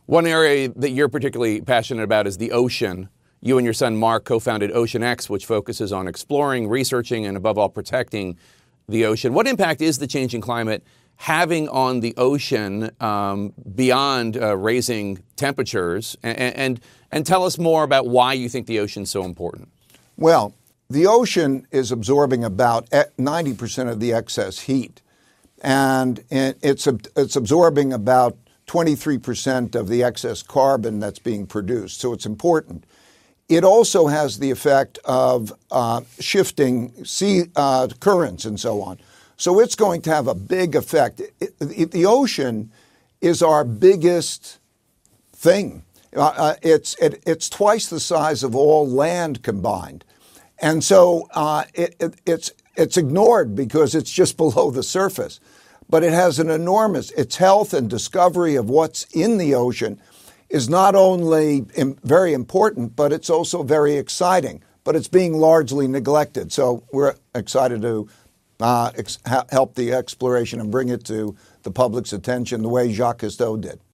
One area that you're particularly passionate about is the ocean. You and your son Mark co-founded OceanX, which focuses on exploring, researching, and above all, protecting the ocean. What impact is the changing climate having on the ocean beyond raising temperatures? And tell us more about why you think the ocean's so important. Well, the ocean is absorbing about 90% of the excess heat, and it's absorbing about 23% of the excess carbon that's being produced. So it's important. It also has the effect of shifting sea currents and so on. So it's going to have a big effect. The ocean is our biggest thing. It's twice the size of all land combined. And so it's ignored because it's just below the surface. But it has an its health and discovery of what's in the ocean is not only very important, but it's also very exciting. But it's being largely neglected. So we're excited to help the exploration and bring it to the public's attention the way Jacques Cousteau did.